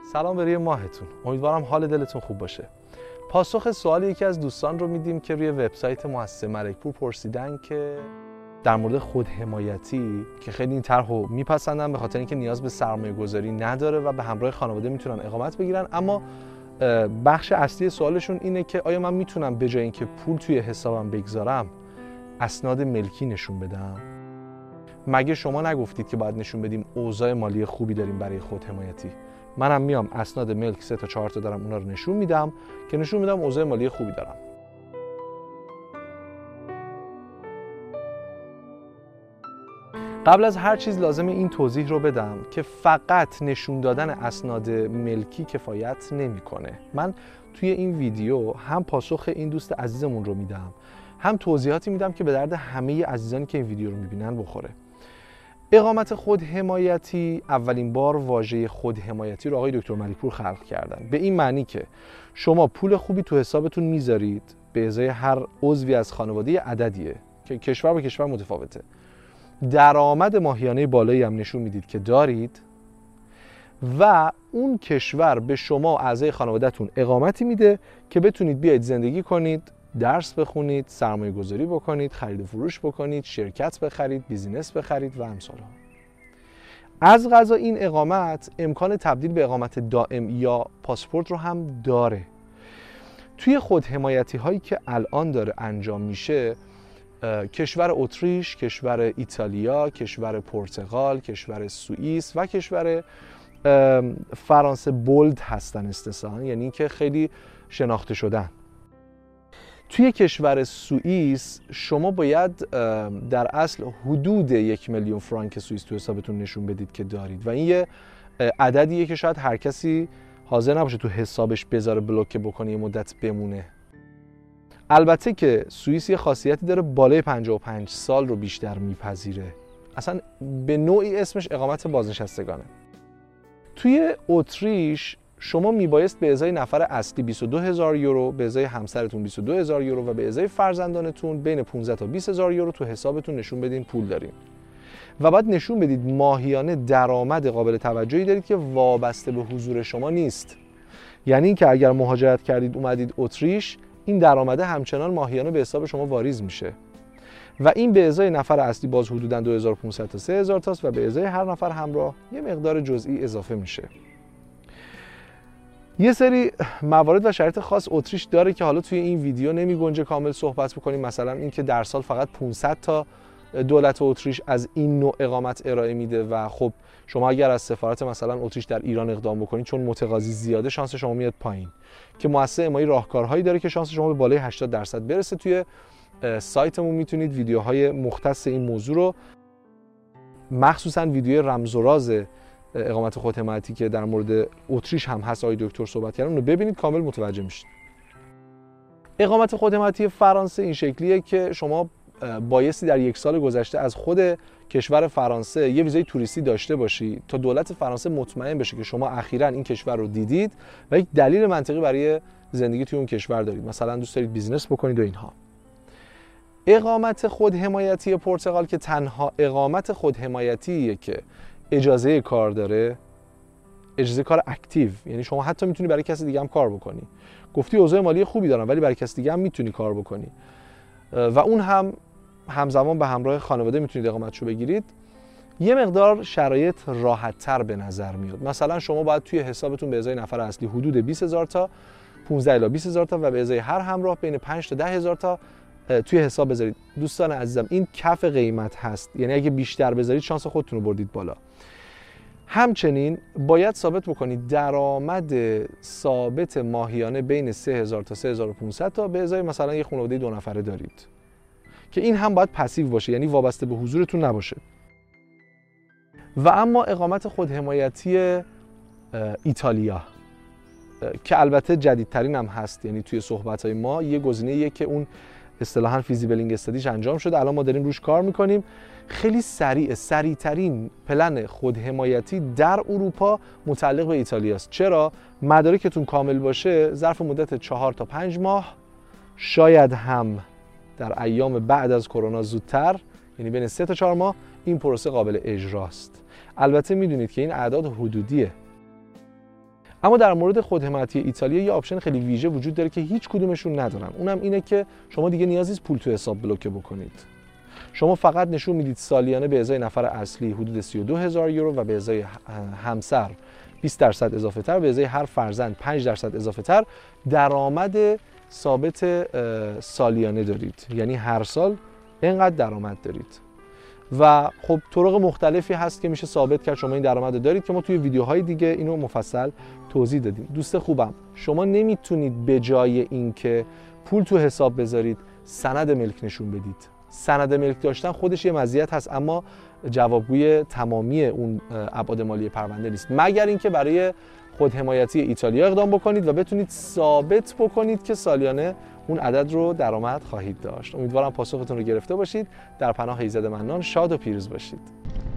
سلام به روی ماهتون. امیدوارم حال دلتون خوب باشه. پاسخ سوال یکی از دوستان رو میدیم که روی وبسایت مؤسسه ملک‌پور پرسیدن که در مورد خودحمایتی که خیلی این طرح رو میپسندن به خاطر اینکه نیاز به سرمایه گذاری نداره و به همراه خانواده میتونن اقامت بگیرن، اما بخش اصلی سوالشون اینه که آیا من میتونم به جای اینکه پول توی حسابم بگذارم اسناد ملکی نشون بدم؟ مگه شما نگفتید که باید نشون بدیم اوضاع مالی خوبی داریم برای خودحمایتی؟ منم میام اسناد ملک 3 تا 4 تا دارم اونا رو نشون میدم که نشون میدم اوضاع مالی خوبی دارم. قبل از هر چیز لازمه این توضیح رو بدم که فقط نشون دادن اسناد ملکی کفایت نمیکنه. من توی این ویدیو هم پاسخ این دوست عزیزمون رو میدم، هم توضیحاتی میدم که به درد همه عزیزانی که این ویدیو رو میبینن بخوره. اقامت خودحمایتی، اولین بار واژه خودحمایتی رو آقای دکتر ملک‌پور خلق کردن، به این معنی که شما پول خوبی تو حسابتون میذارید به ازای هر عضوی از خانواده عددیه که کشور به کشور متفاوته، درآمد ماهیانه بالایی هم نشون میدید که دارید و اون کشور به شما اعضای خانواده‌تون اقامتی میده که بتونید بیاید زندگی کنید، درس بخونید، سرمایه گذاری بکنید، خرید و فروش بکنید، شرکت بخرید، بیزینس بخرید و امثال ها. از قضا این اقامت امکان تبدیل به اقامت دائم یا پاسپورت رو هم داره. توی خودحمایتی هایی که الان داره انجام میشه، کشور اتریش، کشور ایتالیا، کشور پرتغال، کشور سوئیس و کشور فرانسه بولد هستن استثنا، یعنی که خیلی شناخته شدن. توی کشور سوئیس شما باید در اصل حدود 1 میلیون فرانک سوئیس تو حسابتون نشون بدید که دارید و این یه عددیه که شاید هر کسی حاضر نباشه تو حسابش بذاره بلوکه بکنه یه مدت بمونه. البته که سوئیس یه خاصیتی داره، بالای 55 سال رو بیشتر میپذیره، اصلا به نوعی اسمش اقامت بازنشستگانه. توی اتریش شما میبایست به ازای نفر اصلی 22,000 یورو، به ازای همسرتون 22,000 یورو و به ازای فرزندانتون بین 15 تا 20,000 یورو تو حسابتون نشون بدین پول دارین و بعد نشون بدید ماهیانه درآمد قابل توجهی دارید که وابسته به حضور شما نیست. یعنی اینکه اگر مهاجرت کردید اومدید اتریش، این درآمد همچنان ماهیانه به حساب شما واریز میشه و این به ازای نفر اصلی باز حدوداً 2500 تا 3000 تاست و به ازای هر نفر همراه یه مقدار جزئی اضافه میشه. یه سری موارد و شرایط خاص اتریش داره که حالا توی این ویدیو نمی گنجه کامل صحبت بکنیم، مثلا اینکه در سال فقط 500 تا دولت اتریش از این نوع اقامت ارائه میده و خب شما اگر از سفارت مثلا اتریش در ایران اقدام بکنید چون متقاضی زیاده شانس شما میاد پایین، که مؤسسه امایی راهکارهایی داره که شانس شما به بالای 80% برسه. توی سایتمون میتونید ویدیوهای مختص این موضوع رو، مخصوصا ویدیو رمز و راز اقامت خودحمایتی که در مورد اتریش هم هست آقای دکتر صحبت کردن، رو ببینید کامل متوجه میشید. اقامت خودحمایتی فرانسه این شکلیه که شما بایستی در 1 سال گذشته از خود کشور فرانسه یه ویزای توریستی داشته باشی تا دولت فرانسه مطمئن بشه که شما اخیراً این کشور رو دیدید و یک دلیل منطقی برای زندگی توی اون کشور دارید، مثلا دوست دارید بیزینس بکنید و اینها. اقامت خودحمایتی پرتغال که تنها اقامت خودحمایتیه که اجازه کار داره، اجازه کار اکتیو، یعنی شما حتی میتونی برای کسی دیگه هم کار بکنی. گفتی اوضاع مالی خوبی دارم ولی برای کسی دیگه هم میتونی کار بکنی و اون هم همزمان به همراه خانواده میتونید اقامتشو بگیرید. یه مقدار شرایط راحت تر به نظر میاد. مثلا شما باید توی حسابتون به ازای نفر اصلی حدود 20,000 تا 15 الی 20,000 تا و به ازای هر همراه بین 5 تا 10,000 تا توی حساب بذارید. دوستان عزیزم این کف قیمت هست، یعنی اگه بیشتر بذارید شانس خودتون رو بردید بالا. همچنین باید ثابت بکنید درآمد ثابت ماهیانه بین 3000 تا 3500 تا به ازای مثلا یه خانواده 2 نفره دارید که این هم باید پسیو باشه، یعنی وابسته به حضورتون نباشه. و اما اقامت خودحمایتی ایتالیا که البته جدیدترین هم هست، یعنی توی صحبت‌های ما یه گزینه‌ایه که اون اصطلاحاً فیزیبلینگ استادیش انجام شده، الان ما داریم روش کار میکنیم. خیلی سریعترین پلن خودحمایتی در اروپا متعلق به ایتالیاست. چرا؟ مدارکتون کامل باشه ظرف مدت 4 تا 5 ماه، شاید هم در ایام بعد از کرونا زودتر، یعنی بین 3 تا 4 ماه این پروسه قابل اجراست. البته میدونید که این اعداد حدودیه. اما در مورد خودحمایتی ایتالیا یه آپشن خیلی ویژه وجود داره که هیچ کدومشون ندارن. اونم اینه که شما دیگه نیازی نیست پول تو حساب بلوکه بکنید. شما فقط نشون میدید سالیانه به ازای نفر اصلی حدود 32,000 یورو و به ازای همسر 20% اضافه تر، به ازای هر فرزند 5% اضافه تر درآمد ثابت سالیانه دارید. یعنی هر سال اینقدر درآمد دارید. و خب طرق مختلفی هست که میشه ثابت کرد شما این درآمد دارید که ما توی ویدیوهای دیگه اینو مفصل توضیح دادیم. دوست خوبم، شما نمیتونید به جای اینکه پول تو حساب بذارید سند ملک نشون بدید. سند ملک داشتن خودش یه مزیت هست، اما جوابگوی تمامی اون ابعاد مالی پرونده نیست، مگر اینکه برای خودحمایتی ایتالیا اقدام بکنید و بتونید ثابت بکنید که سالیانه اون عدد رو درآمد خواهید داشت. امیدوارم پاسختون رو گرفته باشید. در پناه ایزد منان شاد و پیروز باشید.